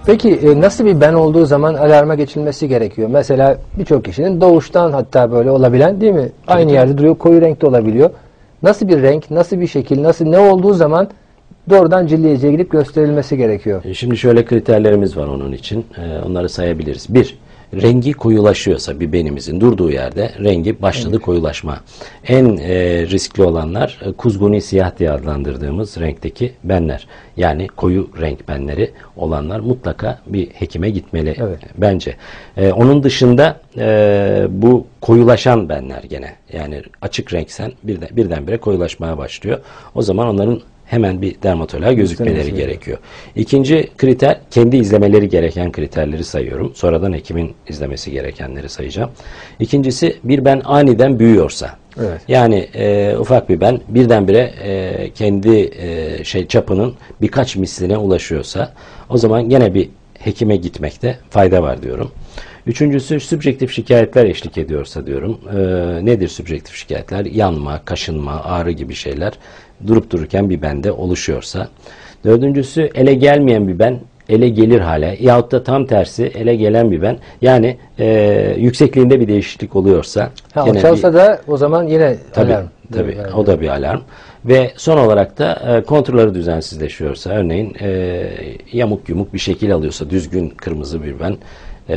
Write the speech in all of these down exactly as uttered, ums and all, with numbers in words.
Peki e, nasıl bir ben olduğu zaman alarma geçilmesi gerekiyor? Mesela birçok kişinin doğuştan hatta böyle olabilen, değil mi? Tabii, Aynı tabii. yerde duruyor, koyu renkte olabiliyor. Nasıl bir renk, nasıl bir şekil, nasıl ne olduğu zaman doğrudan cildiyeciye gidip gösterilmesi gerekiyor? E, Şimdi şöyle kriterlerimiz var onun için. E, onları sayabiliriz. Bir, rengi koyulaşıyorsa bir benimizin durduğu yerde rengi başladı Evet. koyulaşma. En e, riskli olanlar e, kuzguni siyah diye adlandırdığımız renkteki benler. Yani koyu renk benleri olanlar mutlaka bir hekime gitmeli Evet. bence. E, onun dışında e, bu koyulaşan benler gene. Yani açık renksen birden, birdenbire koyulaşmaya başlıyor. O zaman onların hemen bir dermatoloğa gözükmeleri Göstermesi gerekiyor. İkinci kriter, kendi izlemeleri gereken kriterleri sayıyorum. Sonradan hekimin izlemesi gerekenleri sayacağım. İkincisi, bir ben aniden büyüyorsa. Evet. Yani e, ufak bir ben birdenbire e, kendi e, şey çapının birkaç misline ulaşıyorsa, o zaman gene bir hekime gitmekte fayda var diyorum. Üçüncüsü, sübjektif şikayetler eşlik ediyorsa diyorum. E, nedir sübjektif şikayetler? Yanma, kaşınma, ağrı gibi şeyler durup dururken bir bende oluşuyorsa. Dördüncüsü, ele gelmeyen bir ben ele gelir hale, yahut da tam tersi ele gelen bir ben. Yani e, yüksekliğinde bir değişiklik oluyorsa. Ha, Alçalsa bir, da o zaman yine tabii, alarm. tabii, Yani. o da bir alarm. Ve son olarak da e, kontrolleri düzensizleşiyorsa, örneğin e, yamuk yumuk bir şekil alıyorsa, düzgün kırmızı bir ben, e,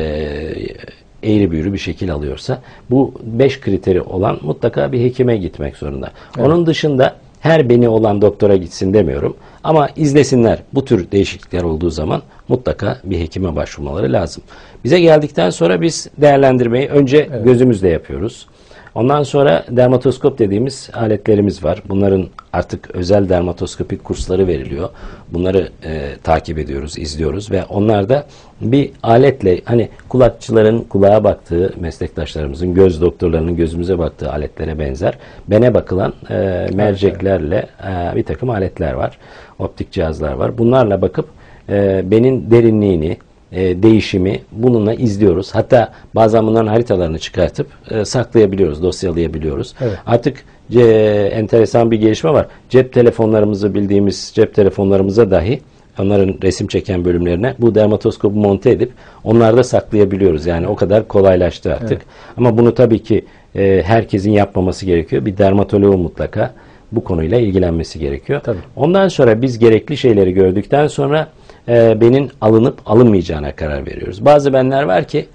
eğri büğrü bir şekil alıyorsa, bu beş kriteri olan mutlaka bir hekime gitmek zorunda. Evet. Onun dışında her beni olan doktora gitsin demiyorum. Ama izlesinler. Bu tür değişiklikler olduğu zaman mutlaka bir hekime başvurmaları lazım. Bize geldikten sonra biz değerlendirmeyi önce Evet. gözümüzle yapıyoruz. Ondan sonra dermatoskop dediğimiz aletlerimiz var. Bunların artık özel dermatoskopik kursları veriliyor. Bunları e, takip ediyoruz, izliyoruz ve onlar da bir aletle, hani kulakçıların kulağa baktığı, meslektaşlarımızın, göz doktorlarının gözümüze baktığı aletlere benzer. Bene bakılan e, merceklerle e, bir takım aletler var. Optik cihazlar var. Bunlarla bakıp e, benin derinliğini, E, değişimi bununla izliyoruz. Hatta bazen bunların haritalarını çıkartıp e, saklayabiliyoruz, dosyalayabiliyoruz. Evet. Artık e, enteresan bir gelişme var. Cep telefonlarımızı, bildiğimiz cep telefonlarımıza dahi onların resim çeken bölümlerine bu dermatoskopu monte edip onlarda saklayabiliyoruz. Yani o kadar kolaylaştı artık. Evet. Ama bunu tabii ki e, herkesin yapmaması gerekiyor. Bir dermatoloğun mutlaka bu konuyla ilgilenmesi gerekiyor. Tabii. Ondan sonra biz gerekli şeyleri gördükten sonra e, benin alınıp alınmayacağına karar veriyoruz. Bazı benler var ki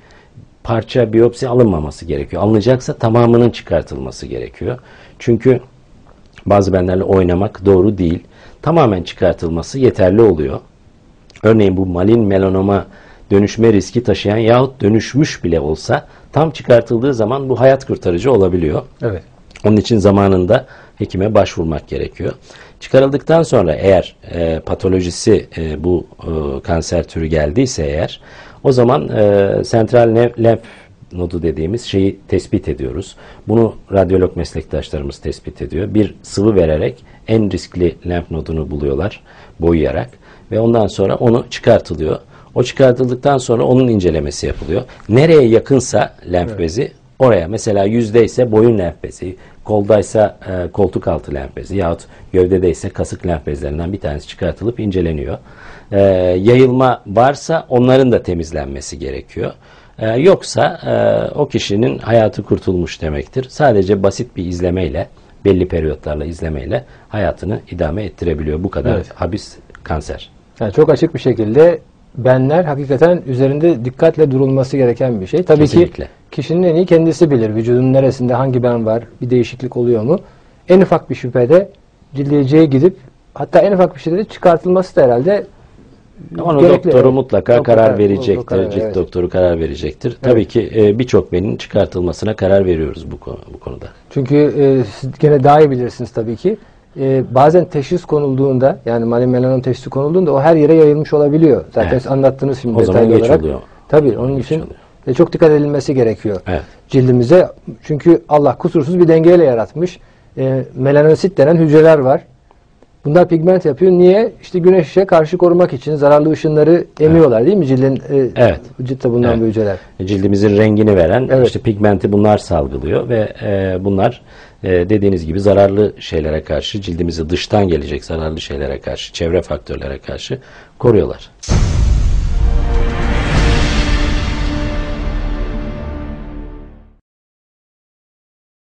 parça biyopsi alınmaması gerekiyor. Alınacaksa tamamının çıkartılması gerekiyor. Çünkü bazı benlerle oynamak doğru değil. Tamamen çıkartılması yeterli oluyor. Örneğin bu malin melanoma dönüşme riski taşıyan yahut dönüşmüş bile olsa tam çıkartıldığı zaman bu hayat kurtarıcı olabiliyor. Evet. Onun için zamanında hekime başvurmak gerekiyor. Çıkarıldıktan sonra eğer e, patolojisi e, bu e, kanser türü geldiyse eğer, o zaman e, sentral lenf nodu dediğimiz şeyi tespit ediyoruz. Bunu radyolog meslektaşlarımız tespit ediyor. Bir sıvı vererek en riskli lenf nodunu buluyorlar boyayarak ve ondan sonra onu çıkartılıyor. O çıkartıldıktan sonra onun incelemesi yapılıyor. Nereye yakınsa lenf Evet. bezi oraya, mesela yüzde ise boyun lenf bezi, koldaysa e, koltuk altı lenf bezi yahut gövdedeyse kasık lenf bezlerinden bir tanesi çıkartılıp inceleniyor. E, yayılma varsa onların da temizlenmesi gerekiyor. E, yoksa e, o kişinin hayatı kurtulmuş demektir. Sadece basit bir izlemeyle, belli periyotlarla izlemeyle hayatını idame ettirebiliyor. Bu kadar Evet. habis kanser. Yani çok açık bir şekilde benler hakikaten üzerinde dikkatle durulması gereken bir şey. Tabii Kesinlikle. ki kişinin en iyi kendisi bilir. Vücudun neresinde hangi ben var, bir değişiklik oluyor mu? En ufak bir şüphede cildiyeciye gidip, hatta en ufak bir şeyde de çıkartılması da herhalde Onu gerekli. doktoru Evet. mutlaka Doktor karar karar- verecektir. doktor karar- Cilt evet. doktoru karar verecektir. Tabii ki e, birçok benin çıkartılmasına karar veriyoruz bu, konu, bu konuda. Çünkü e, siz gene daha iyi bilirsiniz tabii ki. E, bazen teşhis konulduğunda, yani malin melanom teşhisi konulduğunda o her yere yayılmış olabiliyor. Zaten Evet. siz anlattınız şimdi O zaman detaylı geç olarak. oluyor. Tabii onun Geç için oluyor. e, çok dikkat edilmesi gerekiyor. Evet. Cildimize, çünkü Allah kusursuz bir dengeyle yaratmış. E, melanosit denen hücreler var. Bunlar pigment yapıyor. Niye? İşte güneşe karşı korumak için zararlı ışınları emiyorlar, değil mi? Cildin e, Evet. ciltte bulunan Evet. bu hücreler. Cildimizin rengini veren Evet. işte pigmenti bunlar salgılıyor ve e, bunlar e, dediğiniz gibi zararlı şeylere karşı, cildimizi dıştan gelecek zararlı şeylere karşı, çevre faktörlere karşı koruyorlar.